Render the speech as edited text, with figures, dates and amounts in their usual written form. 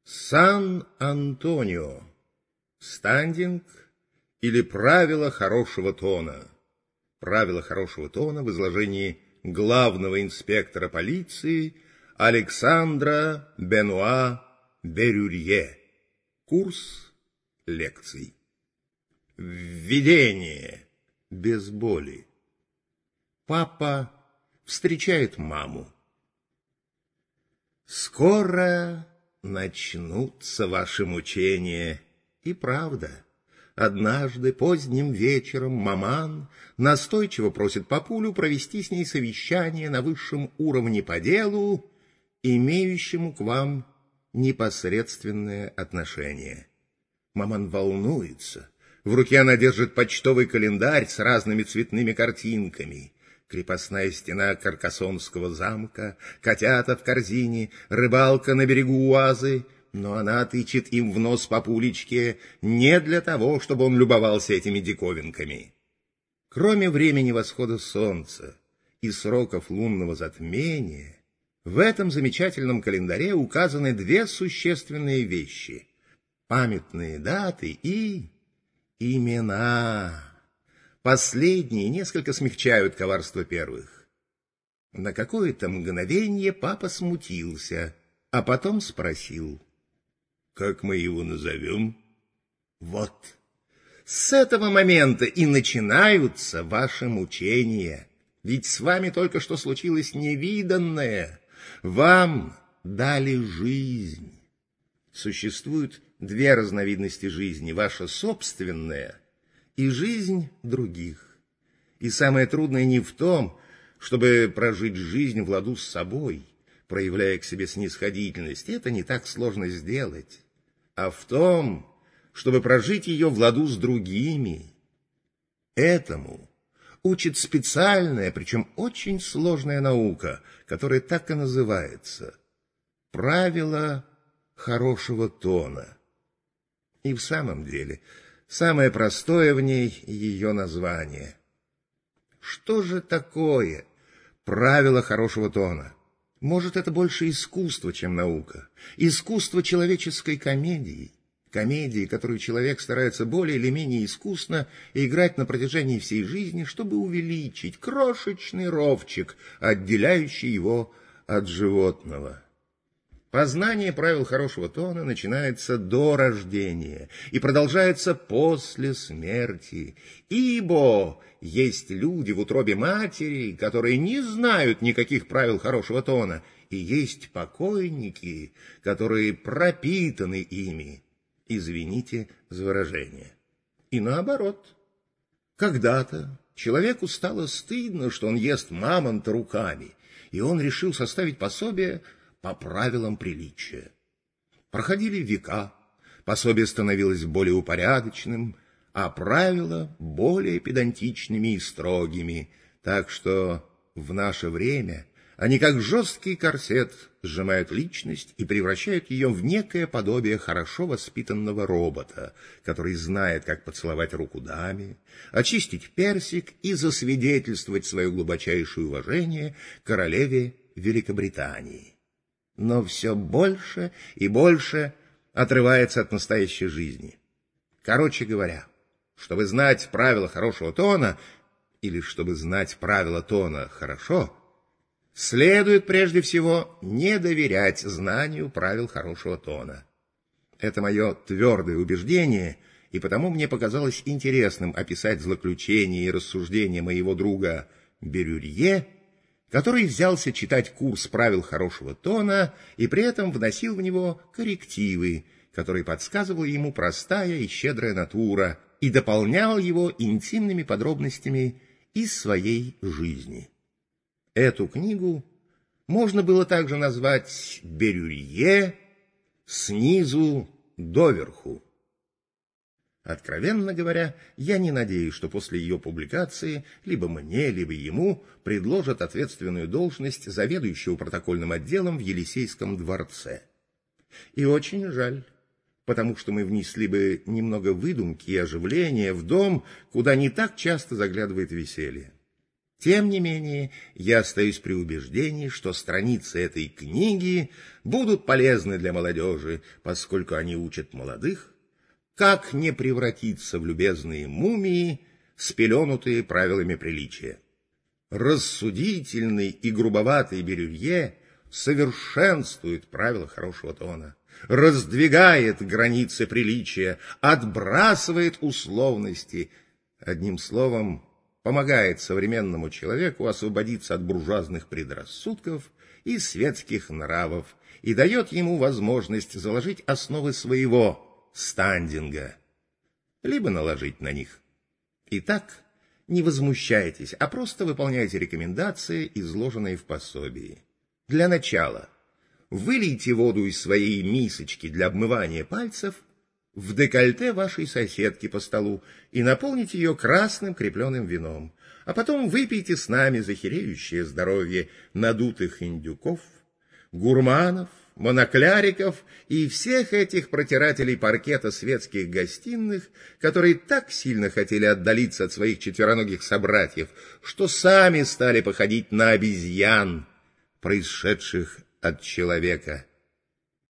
Сан-Антонио. Стандинг или правило хорошего тона. Правило хорошего тона в изложении главного инспектора полиции Александра Бенуа Берюрье. Курс лекций. Введение. Без боли. Папа встречает маму. Скоро начнутся ваши мучения. И правда, однажды поздним вечером маман настойчиво просит папулю провести с ней совещание на высшем уровне по делу, имеющему к вам непосредственное отношение. Маман волнуется. В руке она держит почтовый календарь с разными цветными картинками. Крепостная стена Каркасонского замка, котята в корзине, рыбалка на берегу Уазы. Но она тычет им в нос папулечке не для того, чтобы он любовался этими диковинками. Кроме времени восхода солнца и сроков лунного затмения, в этом замечательном календаре указаны две существенные вещи — памятные даты и имена. Последние несколько смягчают коварство первых. На какое-то мгновение папа смутился, а потом спросил: «Как мы его назовем?» Вот. С этого момента и начинаются ваши мучения. Ведь с вами только что случилось невиданное. Вам дали жизнь. Существуют две разновидности жизни: ваша собственная и жизнь других. И самое трудное не в том, чтобы прожить жизнь в ладу с собой, проявляя к себе снисходительность. Это не так сложно сделать. А в том, чтобы прожить ее в ладу с другими. Этому учит специальная, причем очень сложная наука, которая так и называется — правило хорошего тона. И в самом деле, самое простое в ней — ее название. Что же такое правило хорошего тона? Может, это больше искусство, чем наука. Искусство человеческой комедии. Комедии, которую человек старается более или менее искусно играть на протяжении всей жизни, чтобы увеличить крошечный ровчик, отделяющий его от животного. Познание правил хорошего тона начинается до рождения и продолжается после смерти, ибо есть люди в утробе матери, которые не знают никаких правил хорошего тона, и есть покойники, которые пропитаны ими. Извините за выражение. И наоборот. Когда-то человеку стало стыдно, что он ест мамонта руками, и он решил составить пособие по правилам приличия. Проходили века, пособие становилось более упорядоченным, а правила более педантичными и строгими, так что в наше время они, как жесткий корсет, сжимают личность и превращают ее в некое подобие хорошо воспитанного робота, который знает, как поцеловать руку даме, очистить персик и засвидетельствовать свое глубочайшее уважение королеве Великобритании. Но все больше и больше отрывается от настоящей жизни. Короче говоря, чтобы знать правила хорошего тона, или чтобы знать правила тона хорошо, следует прежде всего не доверять знанию правил хорошего тона. Это мое твердое убеждение, и потому мне показалось интересным описать злоключения и рассуждения моего друга Берюрье, который взялся читать курс правил хорошего тона и при этом вносил в него коррективы, которые подсказывала ему простая и щедрая натура, и дополнял его интимными подробностями из своей жизни. Эту книгу можно было также назвать «Берюрье снизу доверху». Откровенно говоря, я не надеюсь, что после ее публикации либо мне, либо ему предложат ответственную должность заведующего протокольным отделом в Елисейском дворце. И очень жаль, потому что мы внесли бы немного выдумки и оживления в дом, куда не так часто заглядывает веселье. Тем не менее, я остаюсь при убеждении, что страницы этой книги будут полезны для молодежи, поскольку они учат молодых, как не превратиться в любезные мумии, спеленутые правилами приличия. Рассудительный и грубоватый Берюлье совершенствует правила хорошего тона, раздвигает границы приличия, отбрасывает условности, одним словом, помогает современному человеку освободиться от буржуазных предрассудков и светских нравов и дает ему возможность заложить основы своего стандинга, либо наложить на них. Итак, не возмущайтесь, а просто выполняйте рекомендации, изложенные в пособии. Для начала вылейте воду из своей мисочки для обмывания пальцев в декольте вашей соседки по столу и наполните ее красным крепленым вином, а потом выпейте с нами за хереющее здоровье надутых индюков, гурманов, монокляриков и всех этих протирателей паркета светских гостиных, которые так сильно хотели отдалиться от своих четвероногих собратьев, что сами стали походить на обезьян, происшедших от человека.